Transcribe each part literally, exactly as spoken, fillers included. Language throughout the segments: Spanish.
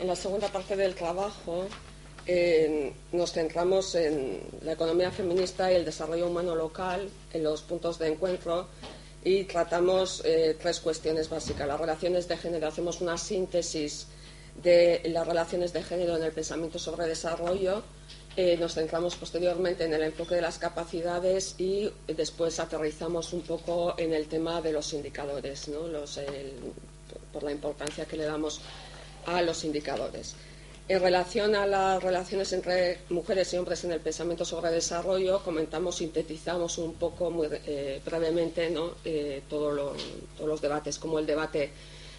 la segunda parte del trabajo eh, nos centramos en la economía feminista y el desarrollo humano local, en los puntos de encuentro, y tratamos eh, tres cuestiones básicas. Las relaciones de género, hacemos una síntesis de las relaciones de género en el pensamiento sobre desarrollo. Eh, nos centramos posteriormente en el enfoque de las capacidades y después aterrizamos un poco en el tema de los indicadores, ¿no? Los, el, por la importancia que le damos a los indicadores. En relación a las relaciones entre mujeres y hombres en el pensamiento sobre desarrollo, comentamos, sintetizamos un poco muy eh, brevemente, ¿no? eh, todo lo, todos los debates, como el debate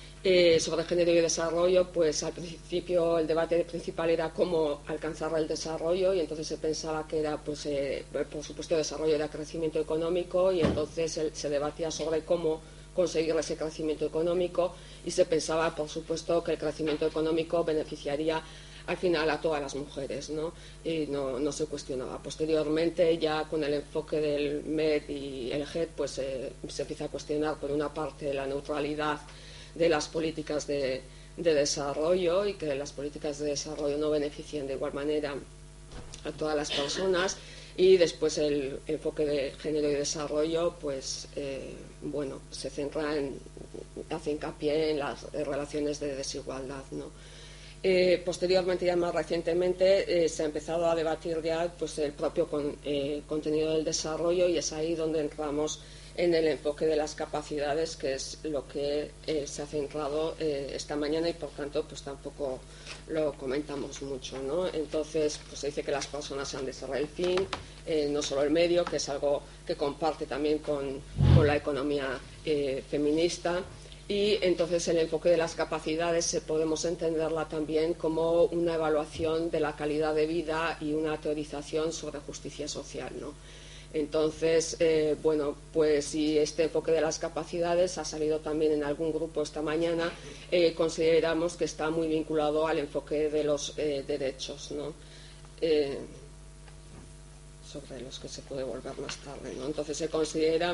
Eh, sobre género y desarrollo. Pues al principio el debate principal era cómo alcanzar el desarrollo, y entonces se pensaba que era, pues, eh, por supuesto, desarrollo era crecimiento económico, y entonces el, se debatía sobre cómo conseguir ese crecimiento económico, y se pensaba, por supuesto, que el crecimiento económico beneficiaría al final a todas las mujeres, ¿no? Y no, no se cuestionaba. Posteriormente, ya con el enfoque del M E D y el G E D, pues eh, se empieza a cuestionar, por una parte, la neutralidad de las políticas de, de desarrollo, y que las políticas de desarrollo no beneficien de igual manera a todas las personas, y después el enfoque de género y desarrollo, pues eh, bueno, se centra en, hace hincapié en las relaciones de desigualdad, ¿no? Eh, posteriormente, ya más recientemente, eh, se ha empezado a debatir ya, pues, el propio con, eh, contenido del desarrollo, y es ahí donde entramos en el enfoque de las capacidades, que es lo que eh, se ha centrado eh, esta mañana, y por tanto pues tampoco lo comentamos mucho, ¿no? Entonces, pues se dice que las personas han de ser el fin, eh, no solo el medio, que es algo que comparte también con, con la economía eh, feminista. Y entonces el enfoque de las capacidades eh, podemos entenderla también como una evaluación de la calidad de vida y una teorización sobre justicia social, ¿no? Entonces, eh, bueno, pues si este enfoque de las capacidades ha salido también en algún grupo esta mañana, eh, consideramos que está muy vinculado al enfoque de los eh, derechos, ¿no? Eh, sobre los que se puede volver más tarde, ¿no? Entonces se considera,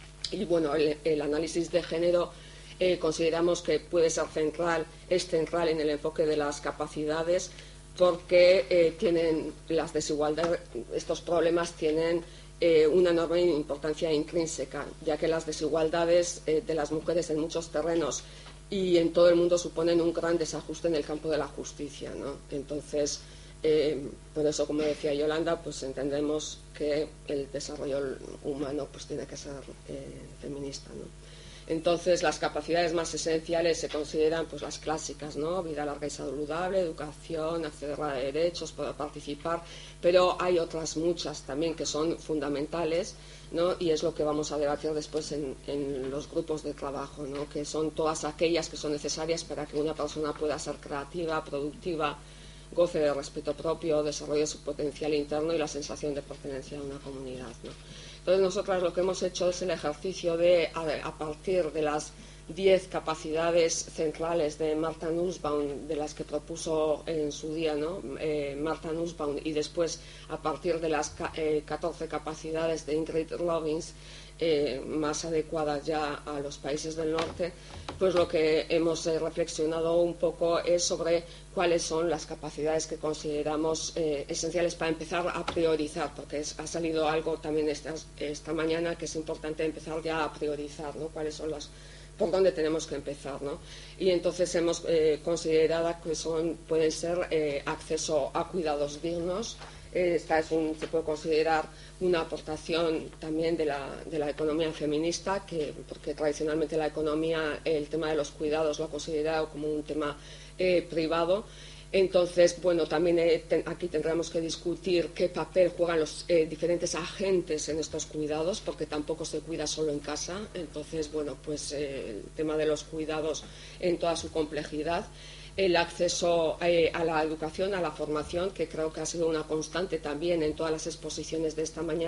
y bueno, el, el análisis de género eh, consideramos que puede ser central, es central en el enfoque de las capacidades, porque eh, tienen las desigualdades, estos problemas tienen Eh, una enorme importancia intrínseca, ya que las desigualdades eh, de las mujeres en muchos terrenos y en todo el mundo suponen un gran desajuste en el campo de la justicia, ¿no? Entonces, eh, por eso, como decía Yolanda, pues entendemos que el desarrollo humano pues tiene que ser eh, feminista, ¿no? Entonces, las capacidades más esenciales se consideran, pues, las clásicas, ¿no? Vida larga y saludable, educación, acceder a derechos, poder participar, pero hay otras muchas también que son fundamentales, ¿no? Y es lo que vamos a debatir después en, en los grupos de trabajo, ¿no? Que son todas aquellas que son necesarias para que una persona pueda ser creativa, productiva, goce de respeto propio, desarrolle su potencial interno y la sensación de pertenencia a una comunidad, ¿no? Entonces, nosotras lo que hemos hecho es el ejercicio de, a, a partir de las diez capacidades centrales de Martha Nussbaum, de las que propuso en su día, ¿no? eh, Martha Nussbaum, y después a partir de las eh, catorce capacidades de Ingrid Robbins, eh, más adecuadas ya a los países del norte, pues lo que hemos eh, reflexionado un poco es sobre cuáles son las capacidades que consideramos eh, esenciales para empezar a priorizar, porque es, ha salido algo también esta, esta mañana que es importante empezar ya a priorizar, ¿no? Cuáles son las, por dónde tenemos que empezar, ¿no? Y entonces hemos eh, considerado que son, pueden ser eh, acceso a cuidados dignos. Esta es un, se puede considerar una aportación también de la, de la economía feminista, que, porque tradicionalmente la economía, el tema de los cuidados lo ha considerado como un tema eh, privado. Entonces, bueno, también eh, ten, aquí tendremos que discutir qué papel juegan los eh, diferentes agentes en estos cuidados, porque tampoco se cuida solo en casa. Entonces, bueno, pues eh, el tema de los cuidados en toda su complejidad. El acceso eh, a la educación, a la formación, que creo que ha sido una constante también en todas las exposiciones de esta mañana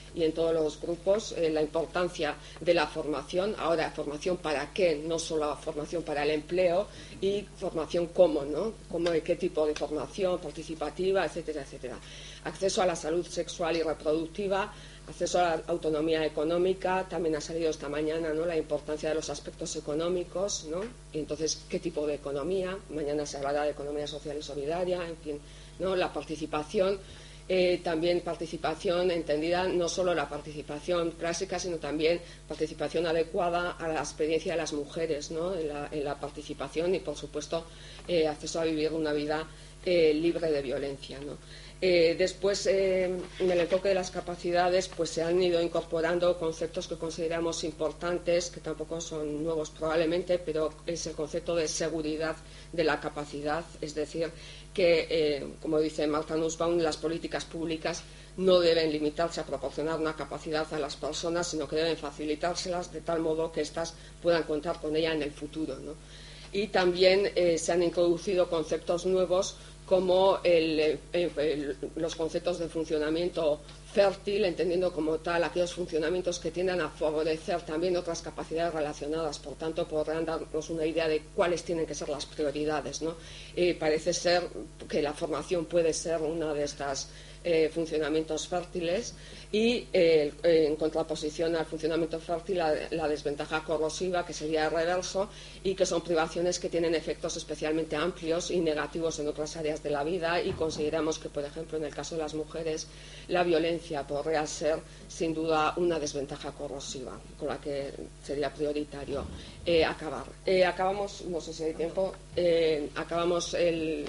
y en todos los grupos eh, la importancia de la formación, ahora formación para qué, no solo formación para el empleo, y formación cómo, ¿no? Cómo, qué tipo de formación participativa, etcétera, etcétera. Acceso a la salud sexual y reproductiva, acceso a la autonomía económica, también ha salido esta mañana, ¿no?, la importancia de los aspectos económicos, ¿no? Y entonces, ¿qué tipo de economía? Mañana se hablará de economía social y solidaria, en fin, ¿no? La participación, eh, también participación entendida, no solo la participación clásica, sino también participación adecuada a la experiencia de las mujeres, ¿no?, en la, en la participación y, por supuesto, eh, acceso a vivir una vida eh, libre de violencia, ¿no? Eh, después, eh, en el enfoque de las capacidades, pues se han ido incorporando conceptos que consideramos importantes, que tampoco son nuevos probablemente, pero es el concepto de seguridad de la capacidad, es decir, que, eh, como dice Martha Nussbaum, las políticas públicas no deben limitarse a proporcionar una capacidad a las personas, sino que deben facilitárselas de tal modo que éstas puedan contar con ella en el futuro, ¿no? Y también eh, se han introducido conceptos nuevos como el, el, el, los conceptos de funcionamiento fértil, entendiendo como tal aquellos funcionamientos que tiendan a favorecer también otras capacidades relacionadas, por tanto podrán darnos una idea de cuáles tienen que ser las prioridades, ¿no? Eh, parece ser que la formación puede ser una de estas eh, funcionamientos fértiles y eh, en contraposición al funcionamiento fértil la, la desventaja corrosiva, que sería el reverso, y que son privaciones que tienen efectos especialmente amplios y negativos en otras áreas de la vida, y consideramos que, por ejemplo, en el caso de las mujeres, la violencia podría ser sin duda una desventaja corrosiva con la que sería prioritario eh, acabar. Eh, acabamos, no sé si hay tiempo, eh, acabamos el,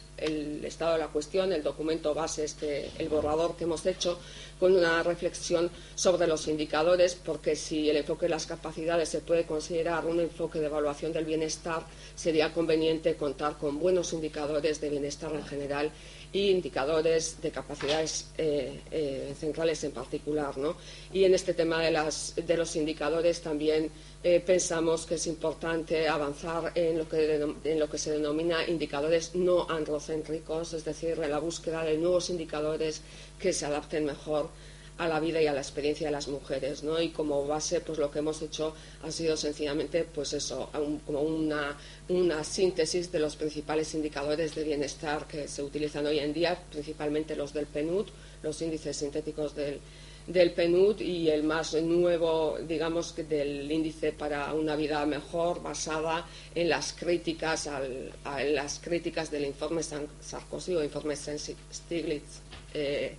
el estado de la cuestión, el documento base, este, el borrador que hemos hecho, con una reflexión sobre los indicadores, porque si el enfoque de las capacidades se puede considerar un enfoque de evaluación del bienestar, sería conveniente contar con buenos indicadores de bienestar en general y indicadores de capacidades eh, eh, centrales en particular, ¿no? Y en este tema de, las, de los indicadores también eh, pensamos que es importante avanzar en lo, que, en lo que se denomina indicadores no androcéntricos, es decir, en la búsqueda de nuevos indicadores que se adapten mejor a la vida y a la experiencia de las mujeres, ¿no? Y como base, pues lo que hemos hecho ha sido sencillamente, pues eso, un, como una, una síntesis de los principales indicadores de bienestar que se utilizan hoy en día, principalmente los del P N U D, los índices sintéticos del, del P N U D, y el más nuevo, digamos, del índice para una vida mejor, basada en las críticas, al, a, en las críticas del informe Sarkozy o informe Stiglitz, eh,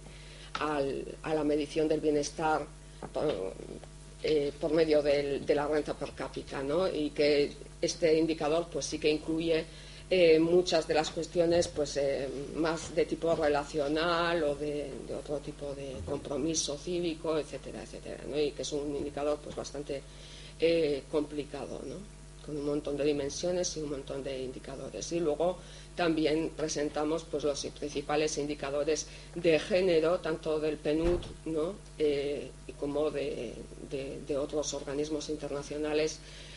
Al, a la medición del bienestar por, eh, por medio del, de la renta per cápita, ¿no? Y que este indicador pues sí que incluye eh, muchas de las cuestiones pues eh, más de tipo relacional o de, de otro tipo de compromiso cívico, etcétera, etcétera, ¿no? Y que es un indicador pues bastante eh, complicado, ¿no?, con un montón de dimensiones y un montón de indicadores. Y luego también presentamos pues los principales indicadores de género, tanto del P N U D, ¿no?, eh, como de, de, de otros organismos internacionales,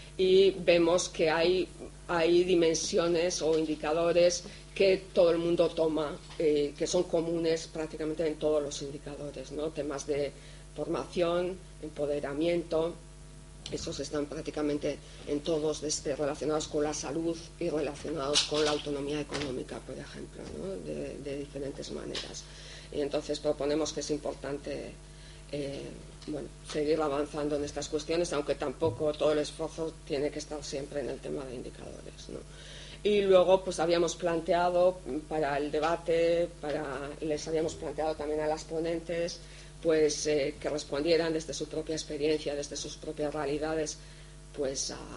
y vemos que hay, hay dimensiones o indicadores que todo el mundo toma, eh, que son comunes prácticamente en todos los indicadores, ¿no? Temas de formación, empoderamiento, esos están prácticamente en todos, desde relacionados con la salud y relacionados con la autonomía económica, por ejemplo, ¿no?, de, de diferentes maneras. Y entonces proponemos que es importante eh, bueno, seguir avanzando en estas cuestiones, aunque tampoco todo el esfuerzo tiene que estar siempre en el tema de indicadores, ¿no? Y luego pues habíamos planteado para el debate, para, les habíamos planteado también a las ponentes pues eh, que respondieran desde su propia experiencia, desde sus propias realidades, pues a,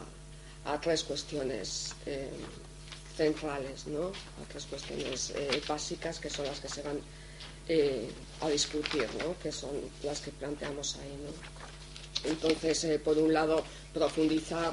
a tres cuestiones eh, centrales, ¿no?, a tres cuestiones eh, básicas, que son las que se van eh, a discutir, ¿no?, que son las que planteamos ahí, ¿no? Entonces, eh, por un lado, profundizar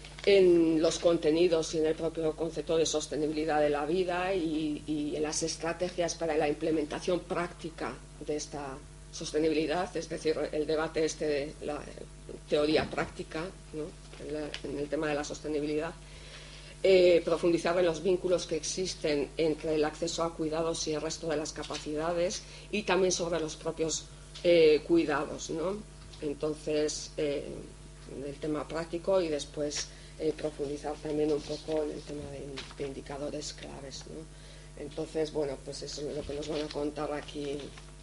en los contenidos y en el propio concepto de sostenibilidad de la vida y, y en las estrategias para la implementación práctica de esta sostenibilidad, es decir, el debate este de la teoría práctica, ¿no?, en, la, en el tema de la sostenibilidad, eh, profundizar en los vínculos que existen entre el acceso a cuidados y el resto de las capacidades, y también sobre los propios eh, cuidados, ¿no? Entonces, eh, el tema práctico y después eh, profundizar también un poco en el tema de, de indicadores claves, ¿no? Entonces, bueno, pues eso es lo que nos van a contar aquí